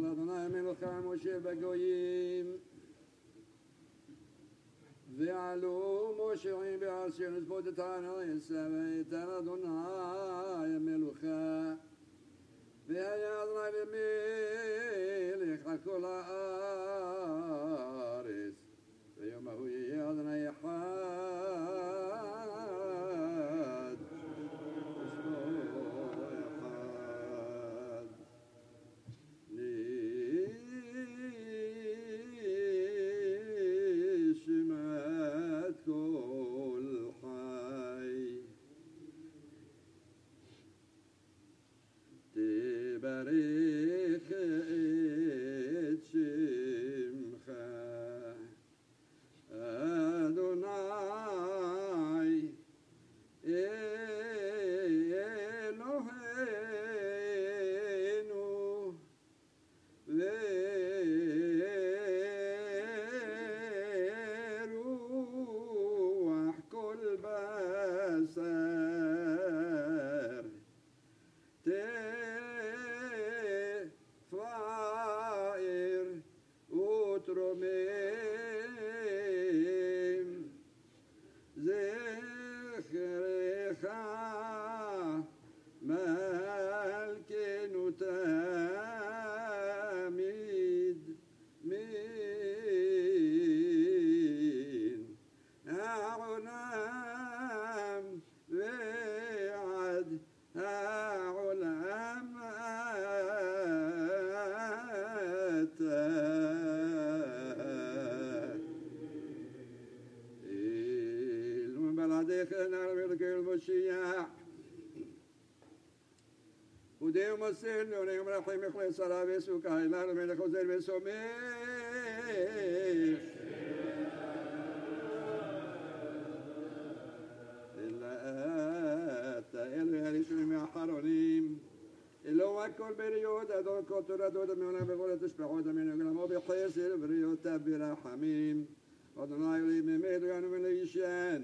לאדוני מלך משה בגויים ועלו משה באשר נזבות את הארץ ויתן אדוני מלוכה והיה אדוני למלך על כל הארץ ויום ההוא יהיה אדוני אחד ושמו אחד נשמת כל חי תברך את שמך אדוני אלוהינו ורוח כל בשר תפאר ותרומם זכרך מלכנו תמיד מן העולם ועד העולם אתה אלו בלעדיך נער מלכי משיח ודאו מסר נורי ומרחים מכלי שרה וסוכה אלנו מלך עוזר וסומך אלא אתה אלוהי הראשונים מהאחרונים אלוה כל בריות אדון כל תורתות המעונה בכל התשפחות המנוגלמו בחסד ובריאותיו ברחמים אדוני אלוהים באמת ויענו מן הישן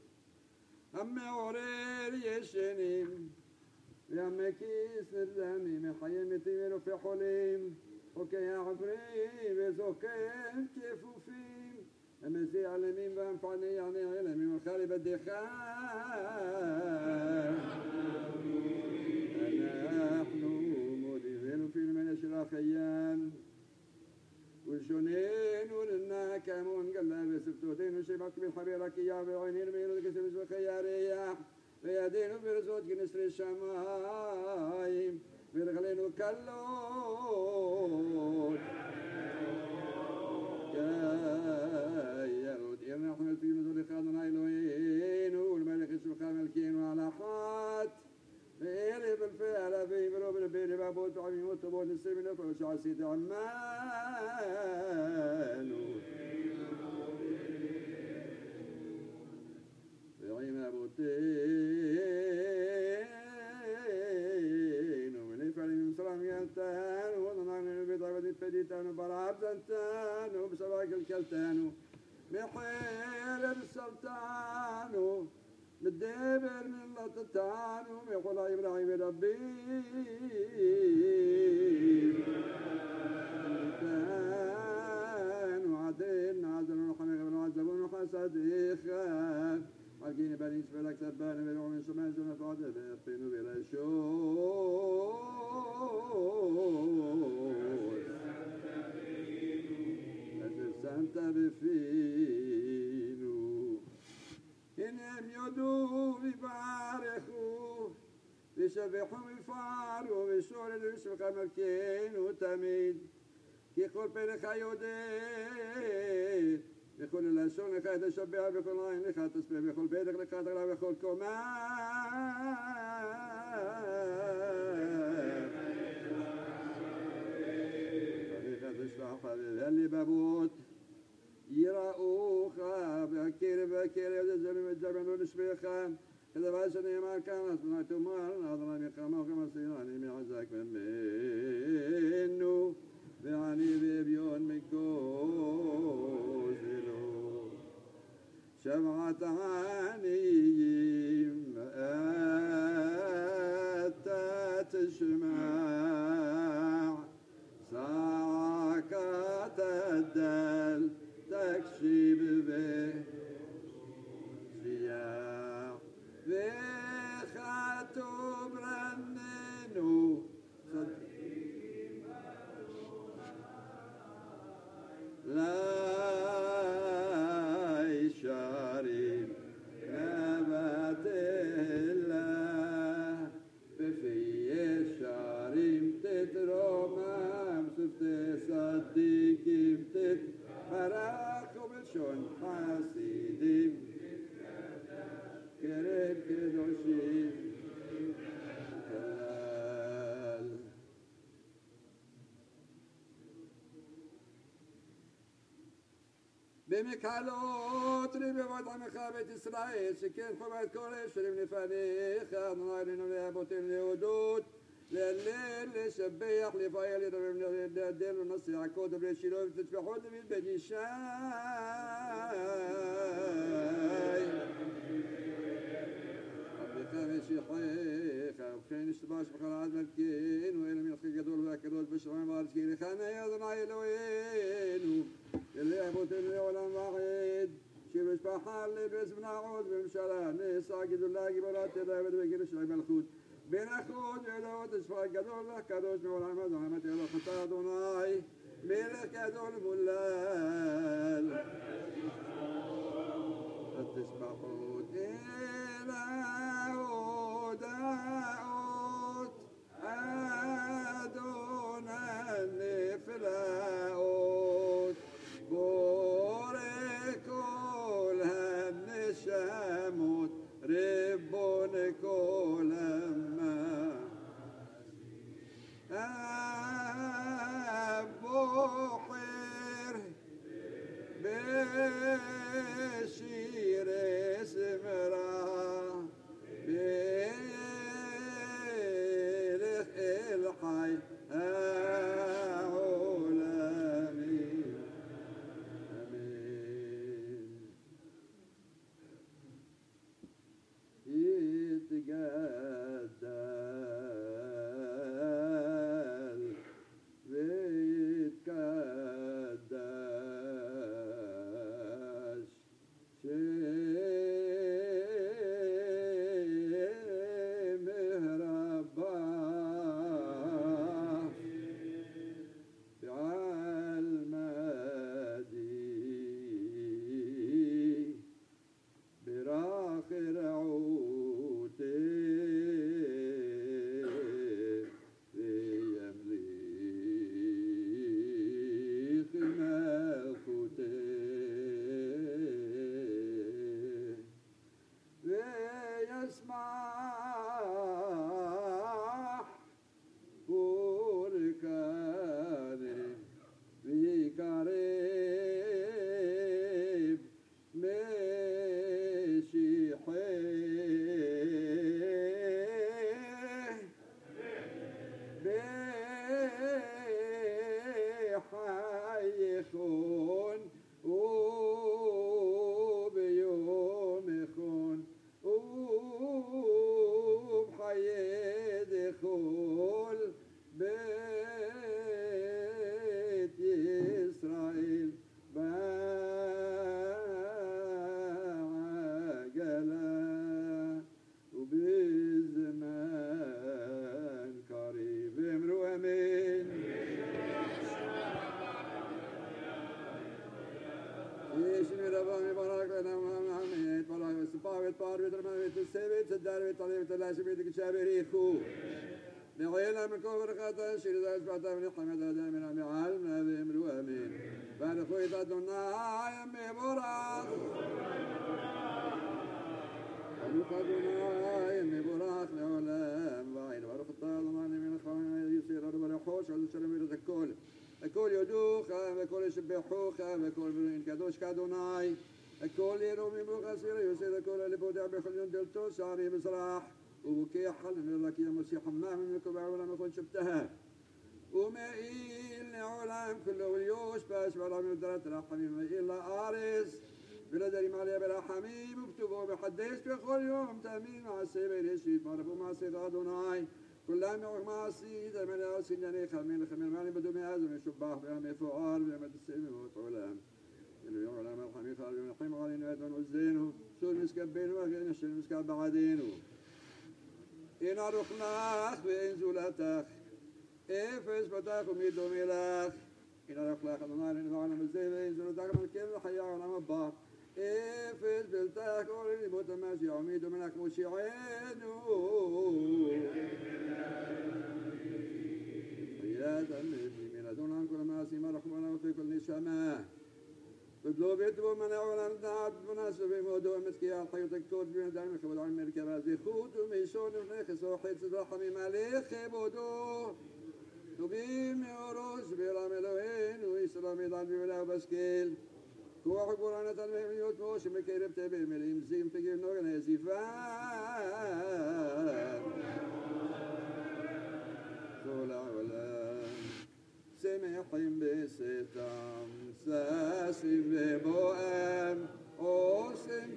המעורר ישנים והמקיס נרדמים מחיים מתים ורופא חולים חוקי עברים וזוקם כפופים המסיע עלמים והמפעני יענה עלמים ולך לבדך אנחנו מודיענו פילמנה של החיים ולשוננו לנה כאמון גלה וספטותינו שבק מחבר הקייה ועינינו מאלו כסף ושבחי הריח וידינו ברזות כנסרי שמיים ורגלינו קלות כירות אנחנו נלפינו זולך אדוני אלוהינו ולמלך שמך מלכינו על אחת ואלף אלפי אלפים ולא בלבי לבבות ועמימות טובות נסים ונפל ושעשית עמנו ועם אבותינו ונפעלים ממסלם ינתנו ונענו בית עבדית פדיתנו ברעב זנתנו בשבע כלכלתנו מחרב סלטנו بالدبر من لطتانو بيقول إبراهيم ربي وعدين عدل ونحمق ونعذبون وحسد إخان وعلقين بني إسفلك سبان بلعو من سمان سنة فعدل بيقينوا بلا شوز أجرسانت بفينو إنهم يدوا ويباركوا ويسبحوا ويفاروا ويسولوا ويسبحوا ملكين وتميد كي يقول بينك يودي يقول اللسون لك يتشبع بكل عين لك تسبح بكل بيدك لك تغلى بكل كمان فبيك تشبع فبيذلي بابوت يراؤوك بكير يزمن الزمن ونسبيخا إذا بأسنا ما كانت نتمار نظرا مقامه كما سيراني معزك من منه بعني بيبيون مكوزلو شبعة عنيم أتى تشمع במקהלות רבבות עמך בית ישראל, שכן חובת כל אשרים לפניך, אדוני אלוהינו לאבותינו להודות, להלל, לשבח, לפעל, להדל ונשיא עקוד ובני שילה ותטפחות דוד בן ישי. עבדך משיחך, ובכן נשתבש בך לעד מלכנו, אלה מלכי גדול והקדוש בשמיים וארץ, כי לך נהיה אדוני אלוהינו, אלה אבותינו לעולם ועד, שבשפחה לבס ונעוד בממשלה, נעשה גדולה גיבורת תדעבד וגיל שלי מלכות, בין אחוז וידעות השפעה גדול והקדוש מעולם אדוני, מתי אלוהים אתה אדוני, מלך גדול מולל. התשבחות אל ההודעות, אדוני הנפלאות, בורא כל הנשמות, ריבון כל הבוחר בשיר זמרה, מלך אל חי העולמים. אמן. יתגדל ויתקדש שם רבה בעלמדי ברך רעותי וימליך מלכותי וישמח פורקני ויקרב בחייכון וביומכון ובחיי דכל בית ישראל בעגלה ובזמן קריב. אמרו אמן. يشمي ربا مبارك لنا ومحمد بارك والسباوة بارك والمنوية السبت الداروية الطليبة اللاشي بيدك الشابريخو نعينا من كفر خطا شير ذا اسبعتا من الحمد هذا من عمي عالمنا بامرو امين بارك خويتا دنا يمي براخ بارك دنا يمي براخ لعلام باين بارك الطاعة من الخوان يصير رب الحوش وعلى السلام إلى الكل الكل يدوخ الكل يسبحوخ الكل برين كدوش كادوناي الكل يرومي بغسير يصير الكل اللي بودع بخليون دلتو ساري بصراح وبكي حل من لك يا مسيح حمام من الكبع ولا ما كنت شفتها ومائل لعلام كله واليوش باش ولا من درات الحميم إلا آرس بلا داري مالي بلا حميم وبتبو بحديث بكل يوم تأمين مع السيبين يشريف معرفو مع سيد أدوناي كلام يوم معصي دائما ياسين يعني خمين مالي بدو مئازم يشبه بأمي فعال بأمد السيمي وطولام اليوم علامة الحميد خارج من الحيم علينا أدوان وزينه سور مسكبين وغير نشر مسكب بعدينه إن رخناخ بإن زولتاخ إفس بتاخ وميدو ميلاخ إن رخناخ أدوان نفعنا مزيب إن زولتاخ من الكل وحيا ونعم الباق إفس بلتاخ ولي متماشي وميدو منك مشيعينه وياتا من أدون عن كل معصي مرحمنا وفي كل نشامة بدلو بيتبو من أولا دعات مناسب مودو مسكي الحي وتكتور بين دائما خبال عن مركبازي خوت وميشون ونخس وحيد صداح من ماليخ بودو نبيم يوروش بلا ملوين ويسلام يدان بولا وبسكيل כוח וגבורה נתן מהם להיות משה מקרב תבל מלאים זים פגיר נוגן הזיפן כל העולם שמחים בסתם ששים ובואם עושים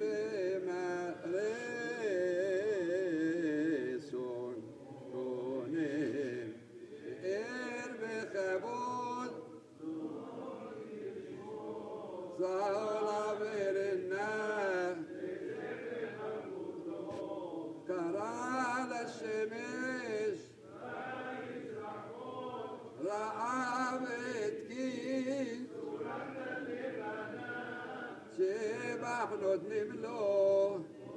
במרסון קונן ער בכבוד זהלה ורנה קרא לשמש ראה והתקין שבח נותנים לו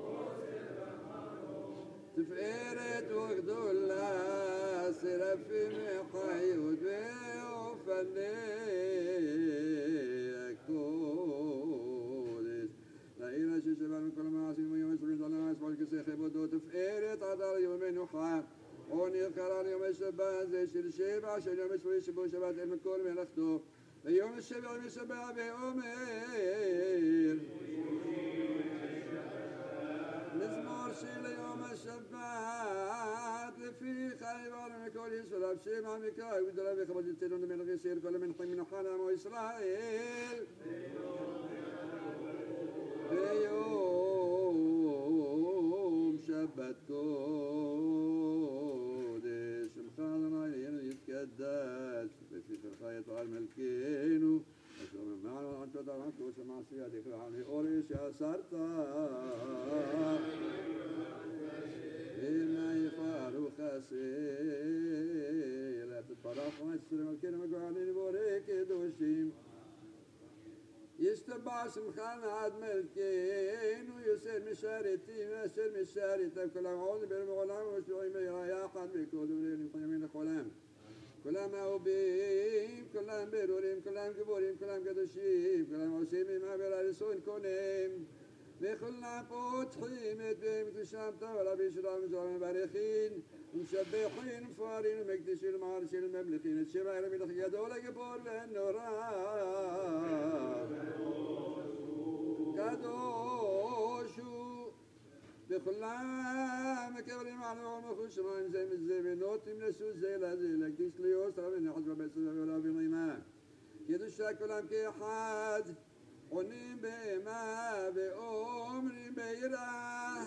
תפארת וגדולה שרפים חיות ואופני הקודש לעיר אשר שבע מכל המעשים ויום עשרים דלם אספול כסי כבודו תפארת עד יום מנוחה עונר קרא ליום השבת זה של שבע של יום עשרים שבו שבת אל מקור מלאכתו ויום השבע משבע ואומר מזמור של יום השבת לפיך יבואנו מכל ישראל שם עמיקה וגדולה וכבוד יצאנו למלך ישראל כל המנחים מנוחה לעמו ישראל ביום שבת קודש שמך אדוני לעינו יתקדש בפיך יתעל מלכנו אשר ממענו עד תודה רבה קדוש המעשי ידיך לעני אורי שאסרת הנה יפארו חסר תתפרח ונצר מלכנו מגוענים בורי קדושים ישתבע שמך עד מלכנו יוסר משרתים אשר משרתם כל העולם בעולם ומשלועים מהירה יחד וכל דברים חיימים לכולם כולם אהובים, כולם ברורים, כולם גיבורים, כולם קדושים, כולם עושים ממעבר הרסון קונם וכולם פותחים את בהם קדושם טוב רבי שלום וזרם מברכין ומשבחין ומפוארין ומקדישים למערשים וממלכים את שם האלה מלך גדול הגיבור והנורא קדוש הוא וכולם מקבלים עליו ומחוש שמיים זה מזה ונותנים לסוס זה לזה להקדיש ליוס רבי נחת בבית סדר ולאבי רימה קדושה כולם כאחד עונים בהמה ואומרים ביראה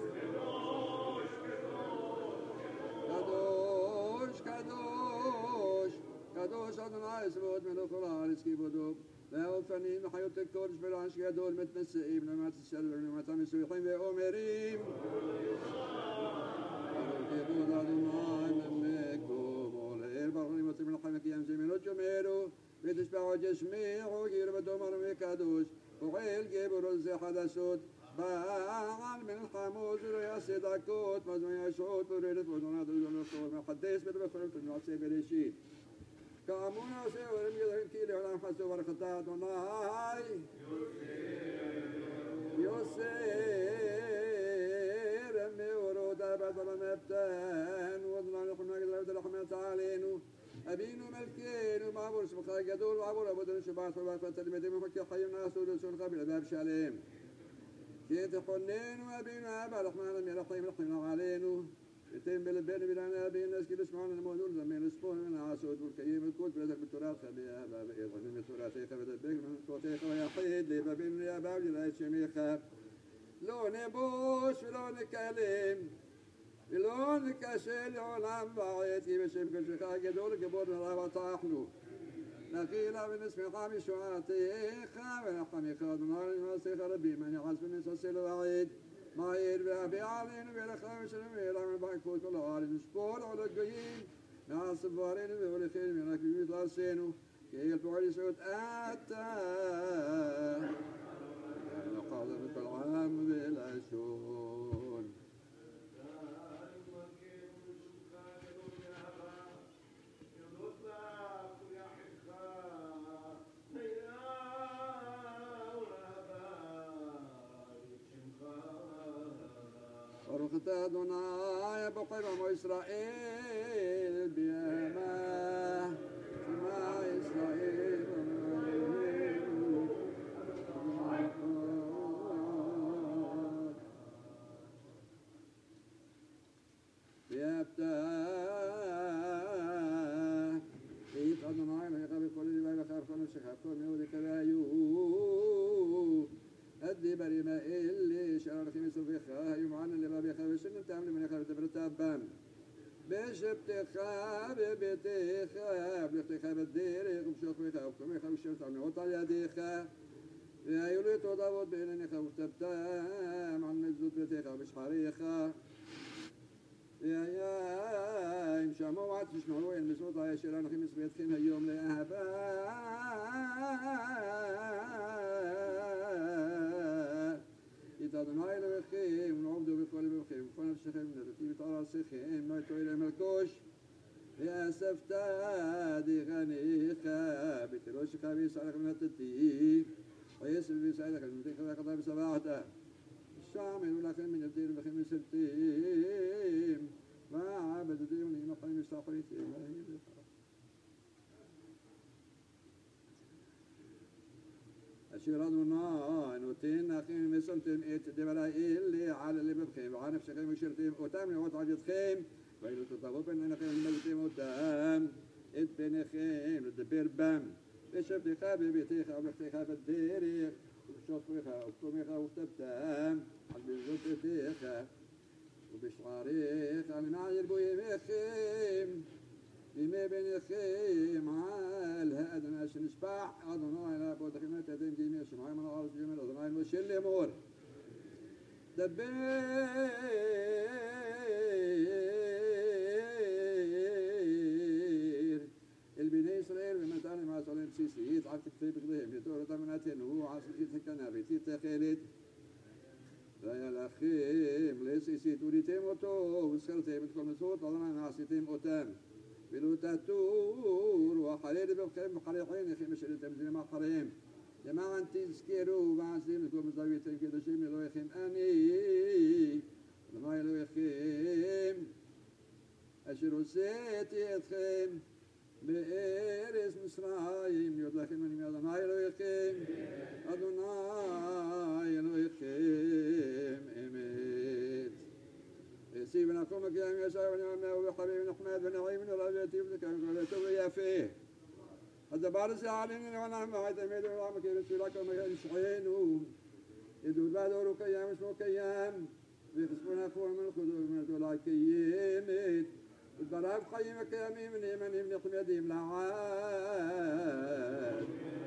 קדוש קדוש קדוש אדוני צבאות מלך כל הארץ כיבודו והאופנים וחיות הקודש ברעש גדול מתנשאים למעט השלום ולמעט המסויחים ואומרים כיבוד אדוני ממקום עולה ברוך נמצאים מלחם קיים זמינות שומרו ותשפעו גשמיעו גרבתו מרמי קדוש פועל גיבורו זה חדשות בעל מלחמו זה לא יעשה דקות מזמן ישעות בורדת וזונת וזונות מחדש בדבחרים תנועצי בראשית כאמון עושה ורם ידעים כי לעולם חסו ברכתה אדוני יוסר מאורות אבת המפתן ודנה לכם נגד רבת לחמת עלינו אבינו מלכנו מעבור שמך גדול ועבור עבודנו שבעת ובעת תלמידים ומחכי חיים נעשו לסונך בלבב שלם כי תחוננו אבינו אבא רחמנה מרחמים רחמנו עלינו ותן בלבנו בלענה אבינו נזכי לשמענו למודול זמן לספון ונעשות ולקיים את כל פרדך בתורתך באבא ואירחמים בתורתך ודבק من תורתך ויחיד לבבינו לאבא ולראה את שמך לא נבוש ולא נקלם ולא נקשה לעולם ועד כי בשם קדשך הגדול גבור נראה ותחנו נחילה ונשמחה משועתך ונחמך אדוני למעשיך רבים אני חס ונשסל ועד מהיר ואבי עלינו ולכה ושלום ואלם ובעקבות כל הארץ ושפול על הגויים נעשה דברינו והולכנו ונקבים את ארצנו כי ילפועל יסוד אתה ונחזר בכל עם ולשון ברוך אתה אדוני בוחר עמו ישראל בימה שמע ישראל أخطر من ولك بايو أدي بريما إلي شعر خميس الفخاه يمعن اللي ما بيخاف السنة تعمل من يخاف تبرتابان بشبت خاب بتخاب بتخاب الدير وبشوف بيخاف كم يخاف الشمس عم يوطى يديخا يا يولي تضاوط بينني خاف تبتام عن مجدود بتخاب مش حريخا يا إن شاء ما وعد تسمعوا إن مسوط يا شيران خميس بيتخين اليوم لأهبا إتادنا إلى بخيم ونعبد بقلب بخيم فنفس خيم نرتيب ترى سخيم ما يتويل ملكوش يا سفتاد غنيخا بتروش خبيس على من التدين ويسر بيساعدك المتين خذا قضاء بسباعته الشامل والأخير من يبدين بخيم سلتيم ما عبد ديوني مقام استخريتي أشيرادنا نوتين أخين مسلتم إت دبلا إلي على اللي ببخيم وعن نفس خيم وشرتيم وتام وطعجت خيم ويلو تطابق إن خيم ملتيم وتام إت بين خيم الدبير بام بشفت خابي بيتيخا وبختيخا بالديري وشطوخا وكتوميخا وتبتام حد الزوت تيخا وبشعاريخ أنا معي البوي بخيم لما بين خيم عال هذا ناس نسبع أظن أنا بود خيمة تدين جيمي سمعي من الأرض جيمي أظن أنا وشل مور دبير البني إسرائيل بمتعني مع صليم سيسي يتعب كتفي بقضيهم يدور تمناتين هو عصر يتكنا بيتي تخيلت يا الأخيم ليسي توريتهم أوتو وسكرتهم تكون مسوط أظن أنا عصيتهم أوتام بلو تاتور وحرير بخيم حريقين يخي مش اللي تمزيل مع حريم جماعة انتي تسكيرو مع سليم تكون مزاويتين كده شيء ملو يخيم أني لما يلو يخيم أشيرو سيتي يتخيم بإيرس مصرايم يدلخيم من يميادا ما يلو يخيم أدونا يلو يخيم إميت سيبنا قومك يا يسوع ونعمة وحبيبنا أحمد ونعيم ورجاتي وذكر وقلته يا فيه هذا بارس علينا ونعم وعيد أميد ونعمك رسولك وما ينشعينه يدود بعد أوروك أيام اسمه كيام ويخصبنا أخوة من الخذور من الدولة كيامت الضراب قيمك يا ميم من يمن يمن حميدهم لعاد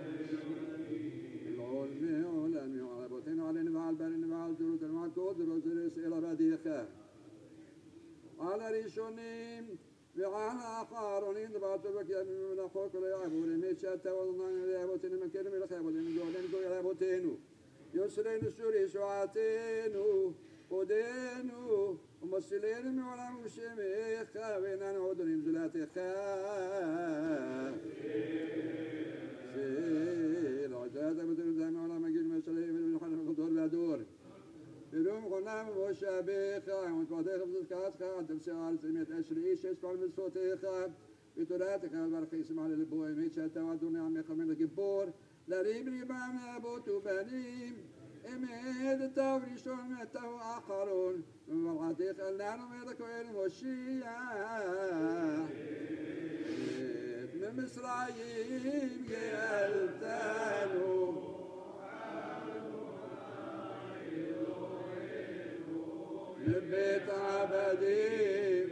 العلم والألم وعلى بوتين وعلى نبع البر نبع الجرود المعكود الرسول إلى بديخه على ريشونيم وعلى آخرين دبعتوا بك يا من أخوك ولا يعبون ميشاتا والله لا يبوتين من كلمة لا يبوتين من جولين كل يبوتينو يسرين السوري سواتينو ودينو ومسلين من ولا مشيمي خاوينا نعودن زلاتي خا سيل عجادة مثل زعما ولا مجيل مسلين من حنا خطور بعدور يوم غنام وشابيخا وتوضيخ بزكات خا تمسيار سميت أشريش يسمع من صوتيخا بتولاتك البرخي سمع للبوي ميشا توادوني عمي خمين الجبور لريبني بام أبوتو بنيم إميد تاوري شون متو آخرون والعتيق النار ميدك وين وشيا من مصرايم قلتانو لبيت عبدي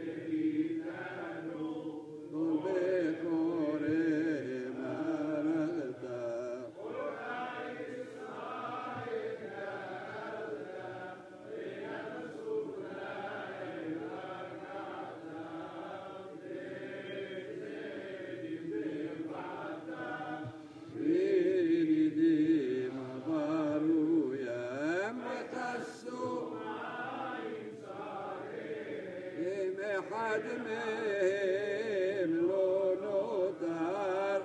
ضربي كوري مرغتا حدمهم لونو تار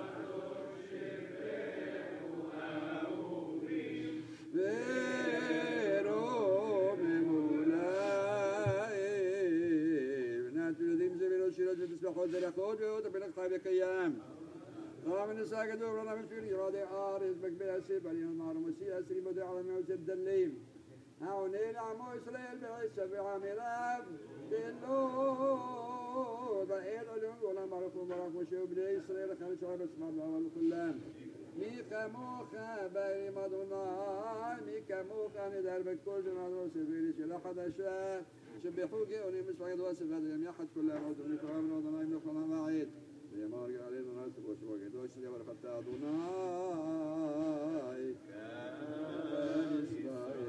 بيرو بمولاي بنات الذين زبيرو شيرات بتسبحوا الزلقود وتبنك طيبك أيام من الساقد ورنا من فيري رادي آرز بقبل أسيب علينا النار ومسيح أسري مدعي على موت الدليم هاونين عمو إسرائيل بعيسى بعملاف دلو ضعيد عليهم ولا معرفوا مراك وشيء بني إسرائيل خلي شعب اسمع الله والكلام מי כמוך בעלים אדוני, מי כמוך נדבר בכל זמן וסבירי שאלה חדשה, שבחו גאונים משפחת וספת והם יחד כולם עוד ונקרבנו אדוני מלך עולם ועד. ויאמר גאלינו נעשה בו שבו הקדוש שלי ברכת אדוני. ישראל.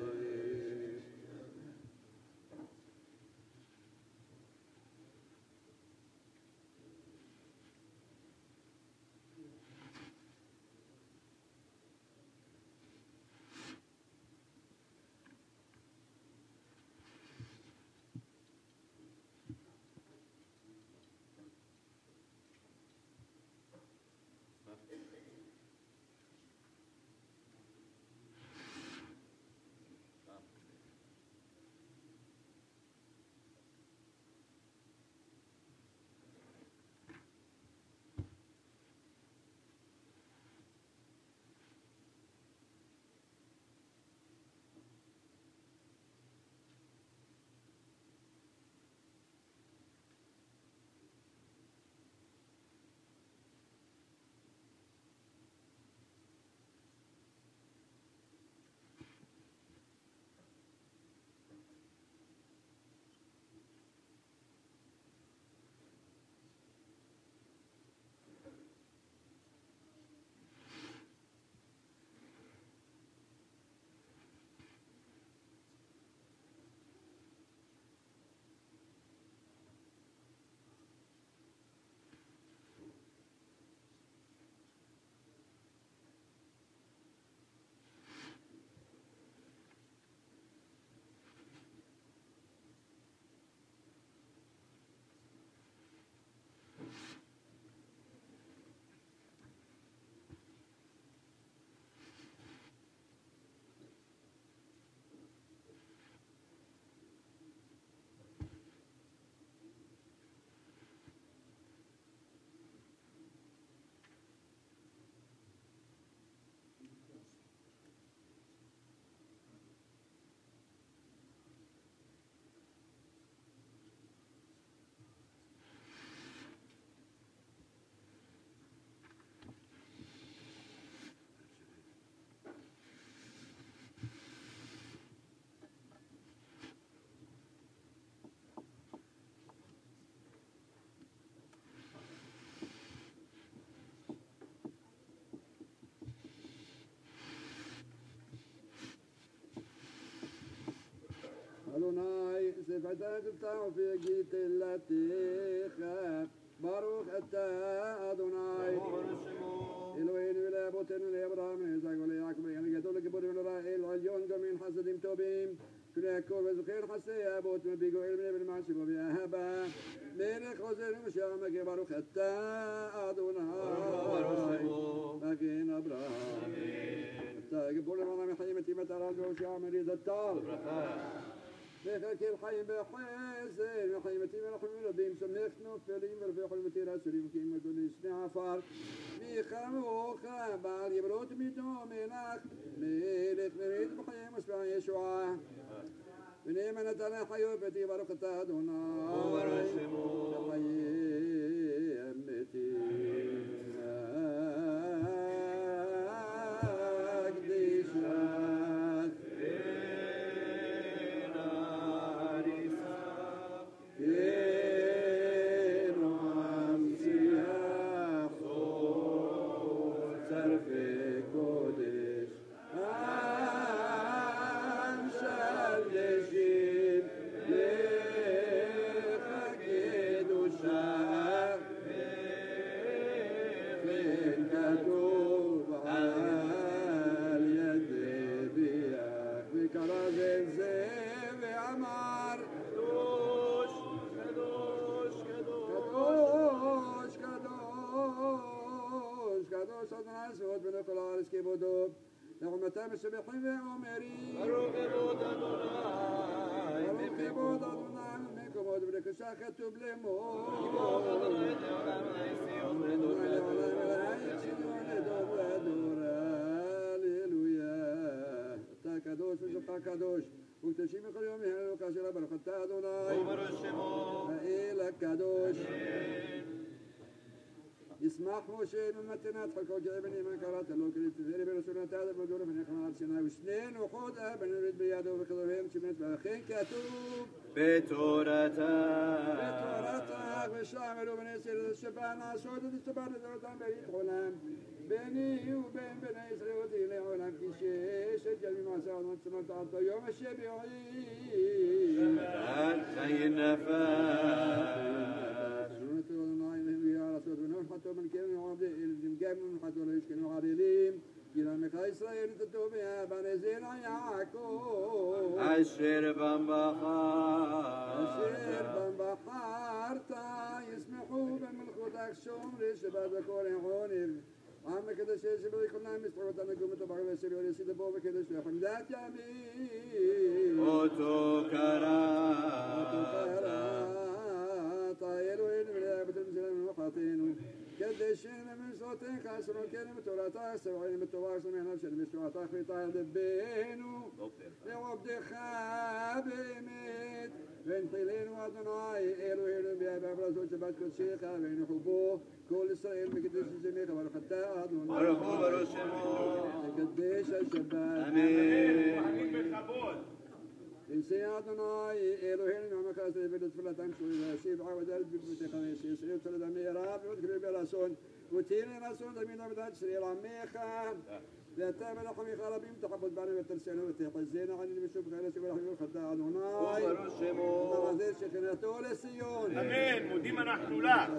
אדוני, שפתת תעופי גתלתך, ברוך אתה אדוני. אלוהינו ולאבותינו לאברהם ליצחק וליעקב ולאן גדול לגיבורים ולראל עליון גומין חסדים טובים וליעקב וזוכר חסדי אבות מפיגועי בני ולמעשי בו ואהבה מלך חוזר ומשער מגן ברוך אתה אדוני מגן אברהם אתה גיבור למעלה מחיים את אימת הרב והושע מריד הטל וכן חיים בחסד וחיים מתים ורחמים רבים שמח נופלים ורפאי מתיר אסירים כי אם אדוני שני עפר וכמוך בעל יברות מיתו מלך מלך מריד בחיים משפע ישועה ונאמן אתה לחיות ביתי ברוך אתה אדוני לחיים מתים نعمة مسبحين وأمرين برو كبود أدوناي برو كبود أدوناي منكم ودبرك شاكت بلمو קדוש ושמך קדוש וקדשים בכל יום יהיו כאשר ברכת אדוני האל הקדוש يسمح موشي من متنات حكو جايبني من كرات له كريت تفيري برسولنا تاذا بدور من إخوان سنا وسنين وخود أبن يريد بياده وبخضوهم شمنت بأخين كاتوب بتورتك بالشامل وبن يسير الشبان سود الشبان دورتان بريد غلام بيني وبين بني إسرائيل وديني غلام كيشي سجل بما سعود من سمرت عطا يوم الشبيعي أنتي النفاس حتى من كلمة عبد الجمجام من حتى ولا يشكل العريضين إلى مكا إسرائيل تتوبيا بني زين يعقوب أشير بمبخار تا يسمحوا بملكوتك شمر شباب كوريعوني عم كده شيء شباب كنا مستعود أن نقوم تبغى الشباب يسيد بوب كده شوي حمدات يمين طايلوا إلى بتنزل من وقتين كدشين من صوتين خاسرون كلمة وراتا سبعين متواصل من نفس المستوى في طايل بينو لعبد خابمت بين حيلين وادناي إلو بيا بابا زوج بات كل شيء بين حبوه كل إسرائيل مقدس جميع والخطاء أدناي قديش الشباب آمين إنسي أدناي إلهين مع مكاسر بدت فلا تمشوا إلى سيب عود ألف بمتي خميسي سيب سلد أميراب وذكر بلاسون وتيني راسون دمين أبدات سرير عميخا لا تابل حمي خرابيم تحبط بعني وترسلوا وتحزين عن المشوب غير سيب الحمي والخطاء أدناي وغزير شيخنا تولى سيون أمين وديما نحن لا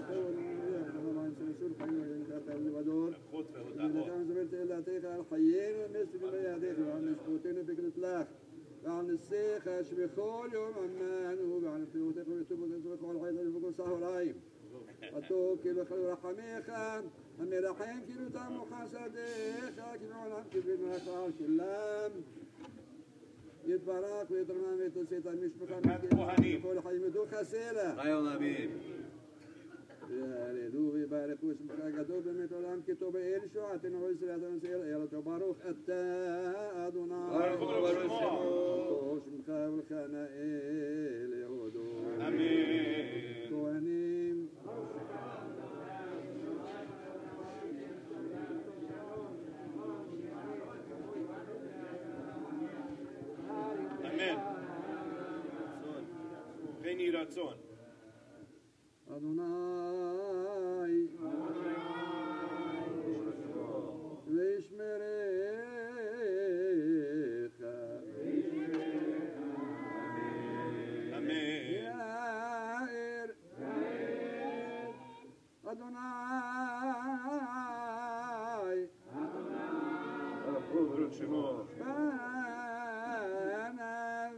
كان زبرت إلا تيخا الحيين والمسك بياديك وعن مسكوتين فكرة لاخ وعن السيخ بكل يوم عمان وعن الفيوتك ويتوب وتنسوك والحيط الفقر سهرايم وتوكل وخلو رحميخا أمي رحيم كيلو تام وحاسديخا كيلو علم كبير من أخرار كلام يتبارك ويترمام ويتسيط مش مخامك كل حي مدو خسيلة غير نبيل يا لدو يبارك واسمك قدوب بميت العام كتوب إيل شوعة وإسرائيل تنسير إيلا تباروخ أتا أدونا واسمك والخانا إيل يهودو أمين كوانيم أمين فيني راتسون أدوناي ويش مريخا أمين يائر أدوناي بروك شمو فانا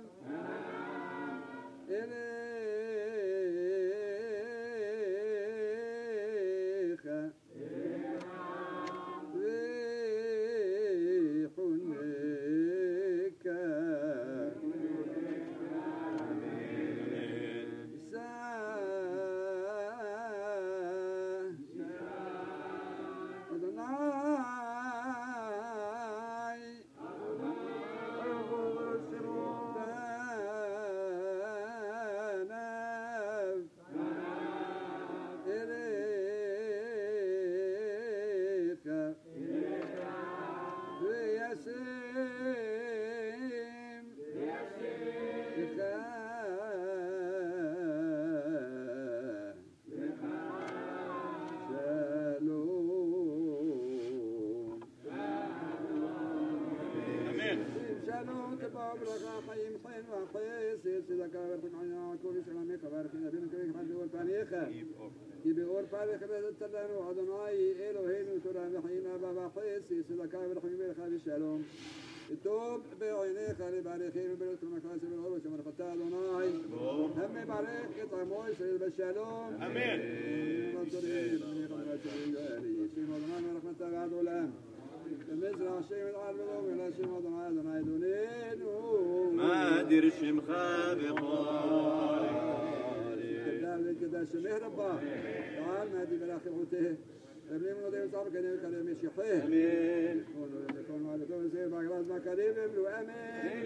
يبيور فارق بتلنا وعدناي إلهين وترى محينا بابا حيسي سلكا بالحمير خالي الشالوم التوب بعيني خالي بارخين وبرت المكاسب الغروش من خطا دوناي هم بارك قطع مويس بالشالوم أمين نصري من قدرة الجاري سيما ضمان ورحمة بعد الآن المزرعة شيء من العالم ولا شيء ضمان دونين ما درش مخابقون كذا سميه رباه تعال نادي بالاخر قلته ابني من ودي صار كان كلام يشيحه امين يكون على كل زي باغراض ما كريم ابن امين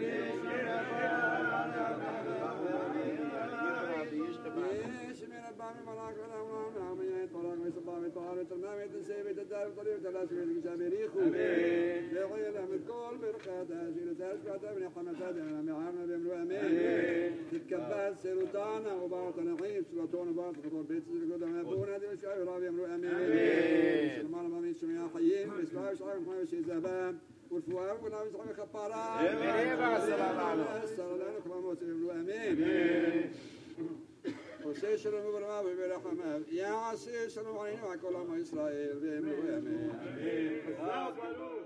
ايش من رباه ملاك ولا من فرق ويصبح ويطهر ويتمام ويتنسيب ويتدار وطريق وتلاش ويتكشى بريخو بيعيل من كل برقات أجيل تشبع تبني حمسات أنا معامنا بيملو أمين تتكبات سيروتانا وبارت نعيم سبطون وبارت خطور بيت سيرقود ومابون هذه الشعب رابي يملو أمين سلمان مامين شميا حيين بسبع وشعب محمد وشي زبان والفوار ونعم سعب خبارات السلام عليكم وموسى يملو أمين وسيشر المبرمى برحمة يا عسير سلام علينا وعلى كل ما إسرائيل بيملو أمين